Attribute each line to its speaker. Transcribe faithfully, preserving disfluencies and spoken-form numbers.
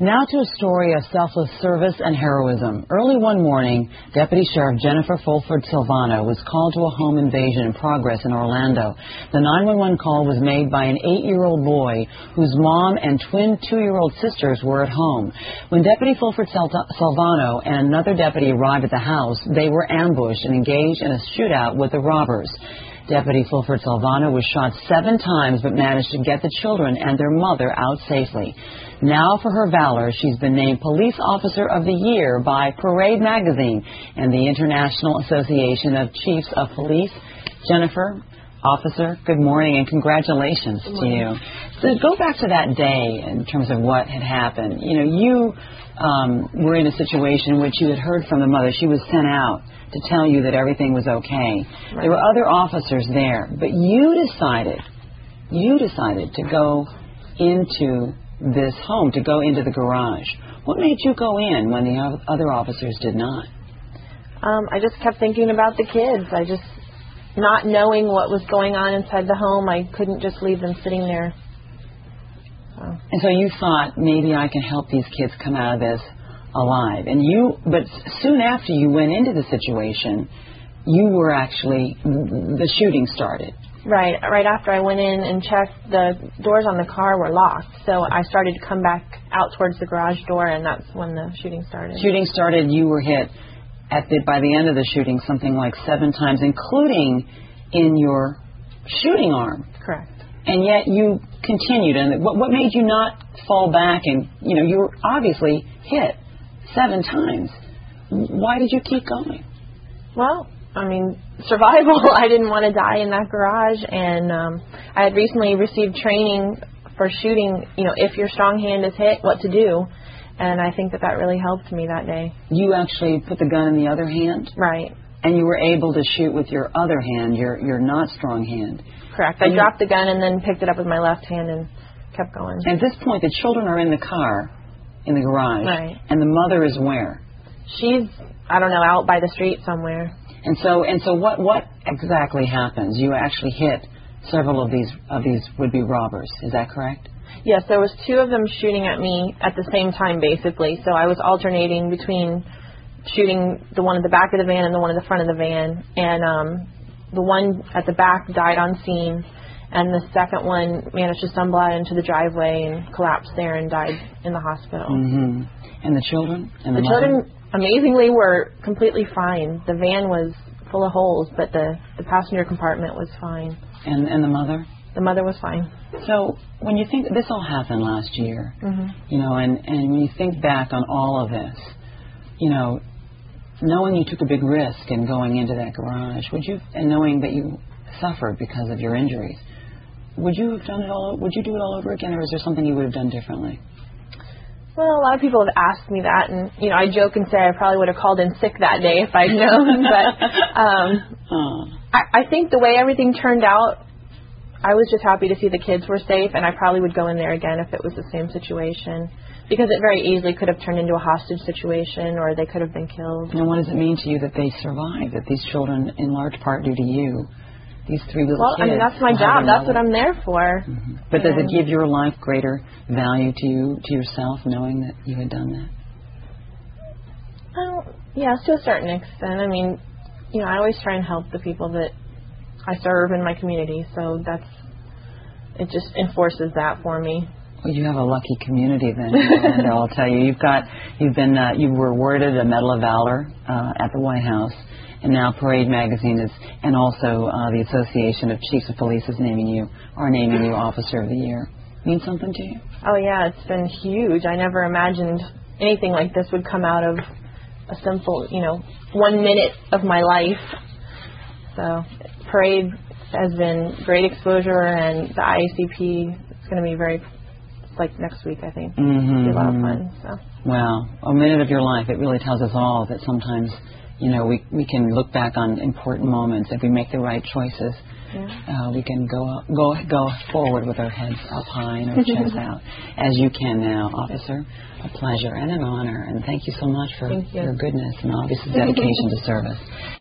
Speaker 1: Now to a story of selfless service and heroism. Early one morning, Deputy Sheriff Jennifer Fulford Silvano was called to a home invasion in progress in Orlando. The nine one one call was made by an eight-year-old boy whose mom and twin two-year-old sisters were at home. When Deputy Fulford Silvano and another deputy arrived at the house, they were ambushed and engaged in a shootout with the robbers. Deputy Fulford Silvano was shot seven times but managed to get the children and their mother out safely. Now for her valor, she's been named Police Officer of the Year by Parade Magazine and the International Association of Chiefs of Police. Jennifer, Officer, good morning and congratulations to you. So go back to that day in terms of what had happened. You know, you um, were in a situation in which you had heard from the mother. She was sent out to tell you that everything was okay. Right. There were other officers there, but you decided, you decided to go into this home, to go into the garage. What made you go in when the other officers did not?
Speaker 2: Um, I just kept thinking about the kids. I just, not knowing what was going on inside the home, I couldn't just leave them sitting there. So.
Speaker 1: And so you thought, maybe I can help these kids come out of this alive. And you, but soon after you went into the situation, you were actually, the shooting started.
Speaker 2: Right. Right after I went in and checked, the doors on the car were locked. So I started to come back out towards the garage door, and that's when the shooting started.
Speaker 1: Shooting started, you were hit at the, by the end of the shooting something like seven times, including in your shooting arm.
Speaker 2: Correct.
Speaker 1: And yet you continued. And what, what made you not fall back? And, you know, you were obviously hit seven times. Why did you keep going?
Speaker 2: Well, I mean, survival. I didn't want to die in that garage, and um, I had recently received training for shooting, you know, if your strong hand is hit, what to do, and I think that that really helped me that day.
Speaker 1: You actually put the gun in the other hand?
Speaker 2: Right.
Speaker 1: And you were able to shoot with your other hand, your, your not strong hand?
Speaker 2: Correct. I and dropped the gun and then picked it up with my left hand and kept going.
Speaker 1: At this point, the children are in the car, in the garage,
Speaker 2: right.
Speaker 1: And the mother is where?
Speaker 2: She's, I don't know, out by the street somewhere.
Speaker 1: And so, and so, what, what exactly happens? You actually hit several of these of these would-be robbers. Is that correct?
Speaker 2: Yes, there was two of them shooting at me at the same time, basically. So I was alternating between shooting the one at the back of the van and the one at the front of the van. And um, the one at the back died on scene, and the second one managed to stumble out into the driveway and collapsed there and died in the hospital.
Speaker 1: Mm-hmm. And the children? And the,
Speaker 2: the children, amazingly, were completely fine. The van was full of holes, but the, the passenger compartment was fine.
Speaker 1: And, and the mother?
Speaker 2: The mother was fine.
Speaker 1: So when you think, this all happened last year,
Speaker 2: mm-hmm.
Speaker 1: you know, and, and when you think back on all of this, you know, knowing you took a big risk in going into that garage, would you, and knowing that you suffered because of your injuries, would you have done it all, would you do it all over again, or is there something you would have done differently?
Speaker 2: Well, a lot of people have asked me that, and, you know, I joke and say I probably would have called in sick that day if I'd known, but um,
Speaker 1: oh.
Speaker 2: I, I think the way everything turned out, I was just happy to see the kids were safe, and I probably would go in there again if it was the same situation, because it very easily could have turned into a hostage situation, or they could have been killed.
Speaker 1: And what does it mean to you that they survived, that these children, in large part due to you, these three little
Speaker 2: well,
Speaker 1: kids?
Speaker 2: Well, I mean, that's my job. That's what I'm there for.
Speaker 1: Mm-hmm. But does it give your life greater value to you, to yourself, knowing that you had done that?
Speaker 2: Well, yes, to a certain extent. I mean, you know, I always try and help the people that I serve in my community, so that's, it just enforces that for me.
Speaker 1: Well, you have a lucky community then, and I'll tell you, you've got, you've been, uh, you were awarded a Medal of Valor uh, at the White House. And now Parade Magazine is, and also uh, the Association of Chiefs of Police is naming you, are naming you Officer of the Year. Mean something to you?
Speaker 2: Oh, yeah, it's been huge. I never imagined anything like this would come out of a simple, you know, one minute of my life. So Parade has been great exposure, and the I A C P is going to be very, like next week, I think.
Speaker 1: Mm-hmm.
Speaker 2: It'll be a lot of fun. So.
Speaker 1: Well, a minute of your life, it really tells us all that sometimes, you know, we we can look back on important moments. If we make the right choices,
Speaker 2: yeah.
Speaker 1: uh, we can go go go forward with our heads up high and our chests out, as you can now, Officer. A pleasure and an honor, and thank you so much for
Speaker 2: you.
Speaker 1: your goodness and obviously dedication to service.